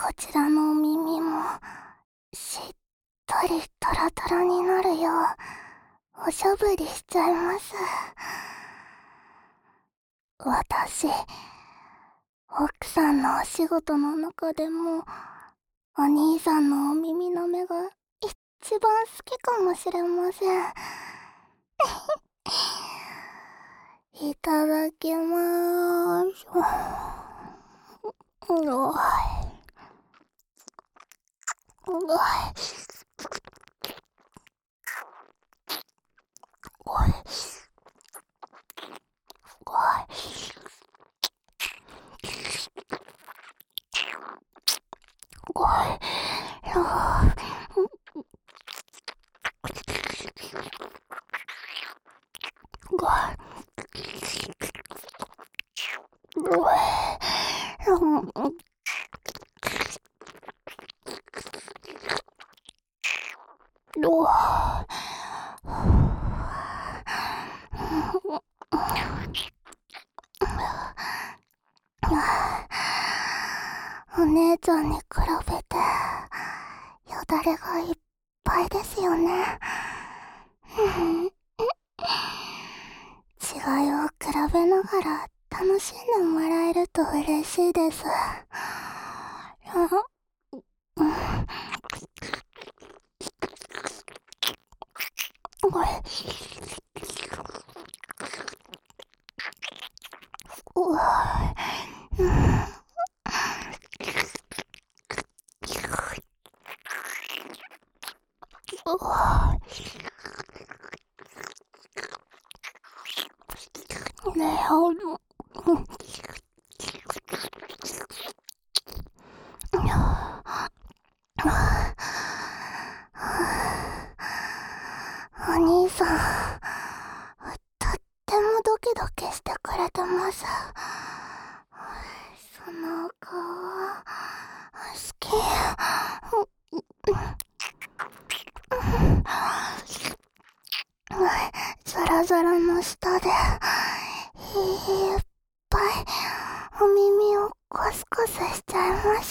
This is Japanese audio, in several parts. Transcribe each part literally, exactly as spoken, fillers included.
こちらのお耳もしっとりトロトロになるようおしゃぶりしちゃいます。私、奥さんのお仕事の中でもお兄さんのお耳の目が一番好きかもしれません。いただきまーす。うわうわおいおいおいお姉ちゃんに比べてよだれがいっぱいですよね。違いを比べながら楽しんでもらえると嬉しいです。これうわうわねえ、おのお兄さん、とってもドキドキしてくれてます。その顔、好き。ザラザラの下でいっぱいお耳をコスコスしちゃいます。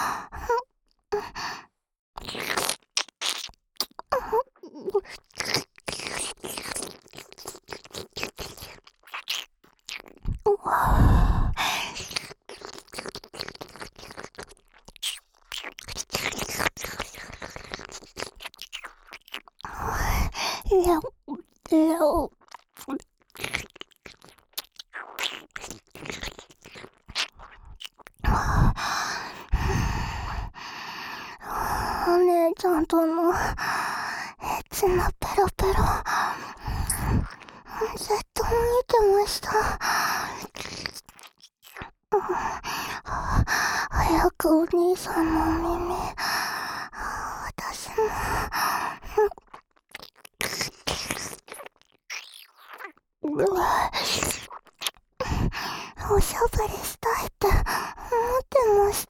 レオ、レオ。お姉ちゃんとのエッチなペロペロずっと見てました。早くお兄さんのお耳、私もおしゃぶりしたいって思ってました。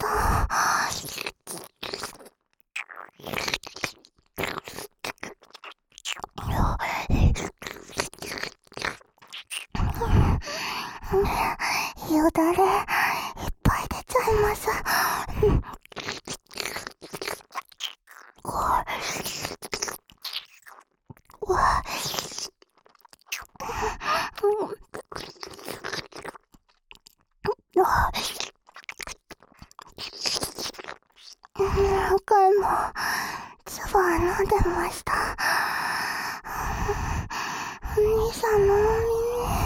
よだれいっぱい出ちゃいます。うわ何回も唾飲んでました。お兄さんのお耳、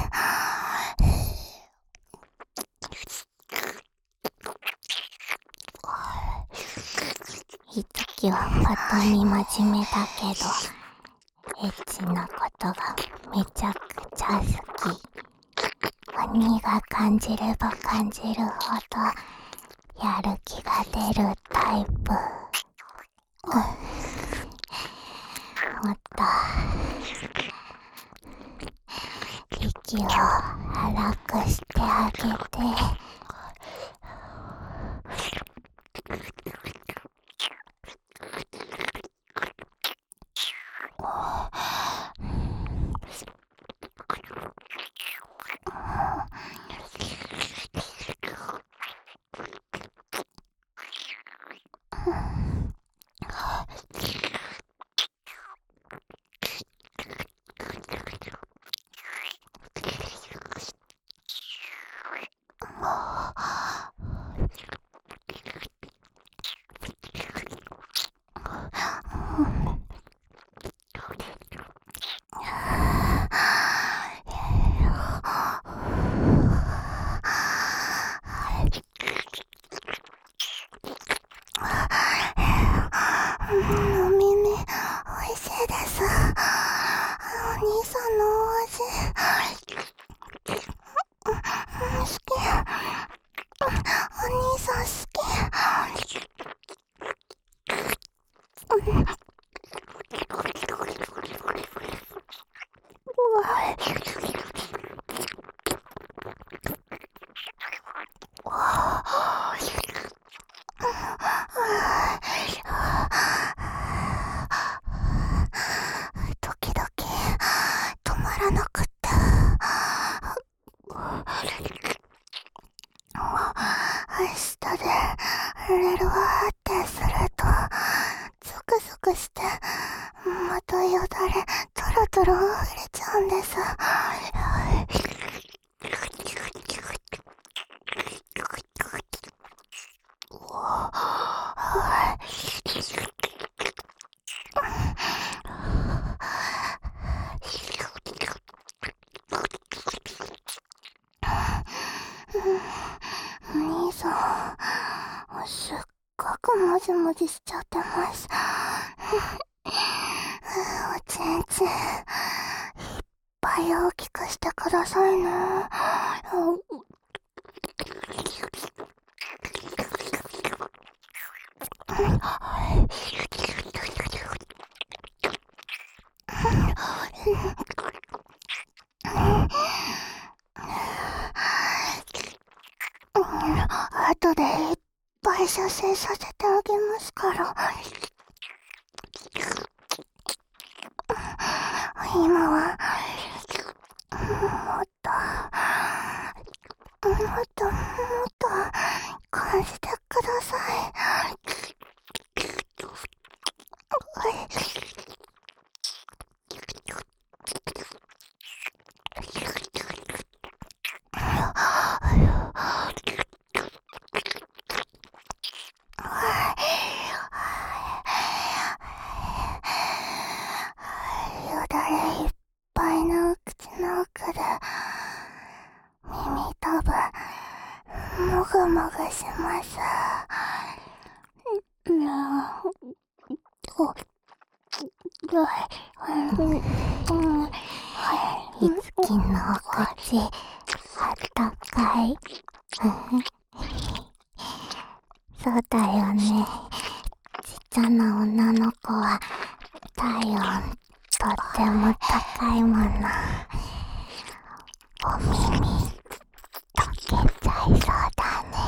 いつきはパッと見真面目だけどエッチなことがめちゃくちゃ好き。お兄が感じれば感じるほどやる気が出るタイプ。もっと息を荒くしてあげて。 兄さん好き。時々止まらなくって、下でレルワーってするとゾクゾクして、またよだれトロトロ溢れちゃうんです。兄さん、すっごくもじもじしちゃってます。おちんちんいっぱい大きくしてくださいね。後でいっぱい射精させてあげますから。今はもっともっともっと感じてください。よだれいっぱいの口の奥で耳たぶもぐもぐします。いつきのお口あったかい。そうだよね、ちっちゃな女の子は体温とっても高いもの。お耳溶けちゃいそうだね。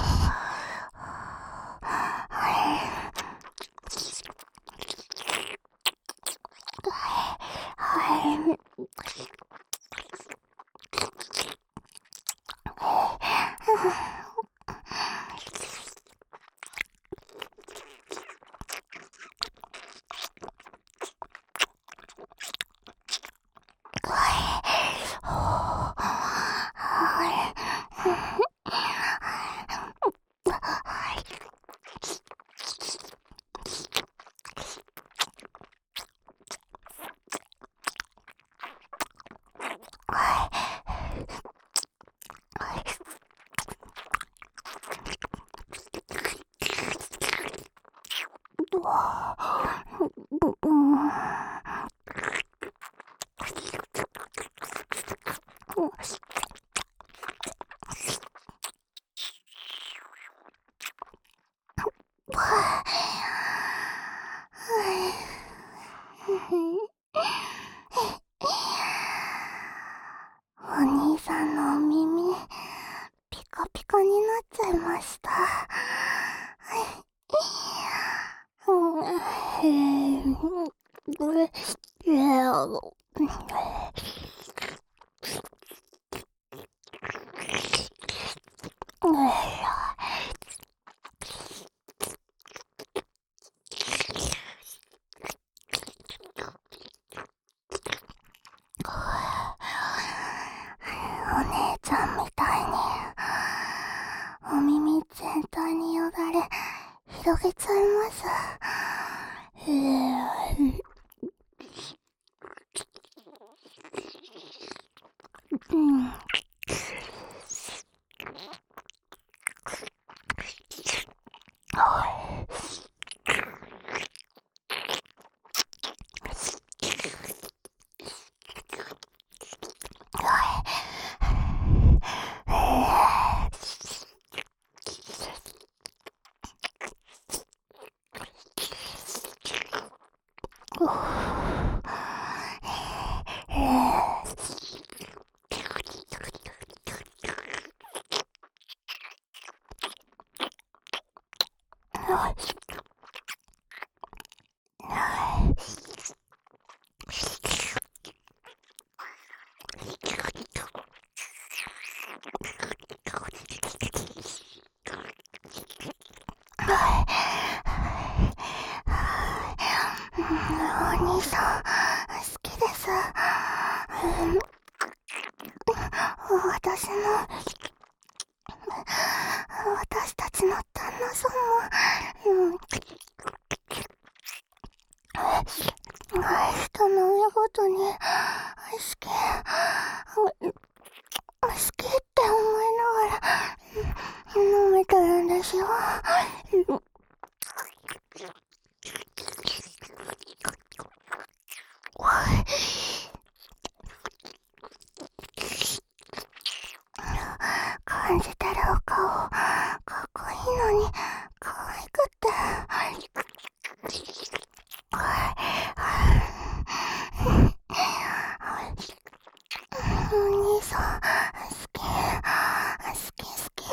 お兄さんのお耳ピカピカになっちゃいました。お姉ちゃんみたいにお耳全体によだれ広げちゃいます。うんお兄さん、好きです。私の、私たちの旦那さんも、うん、人の親ごとに、好き、好きって思いながら、舐めてるんですよ。感じてるお顔、かっこいいのに、可愛くって。お兄さん、好き、好き好き。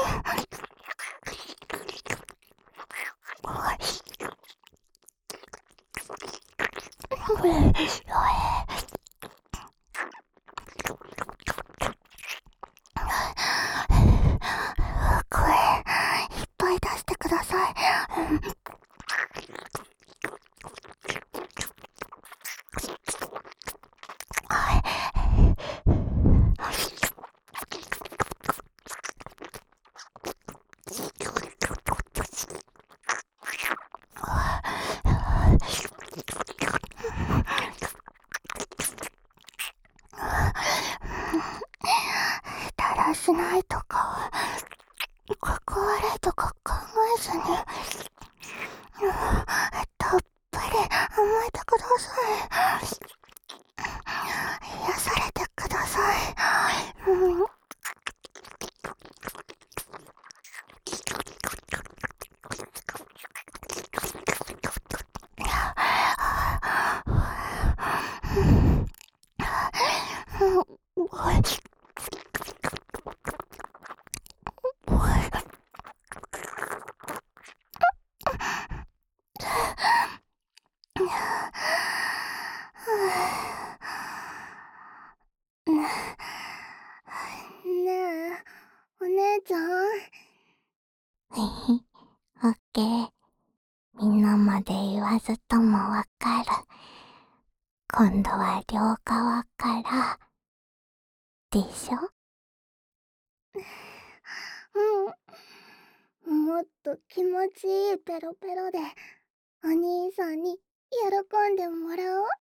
声、いっぱい出してください。だらしないとか、かっこ悪いとか考えずに、たっぷり甘えてください。癒されてください。うん、ねえ、お姉ちゃん。オッケー。みんなまで言わずともわかる。今度は両側からでしょ。うん。もっと気持ちいいペロペロでお兄さんに喜んでもらおう。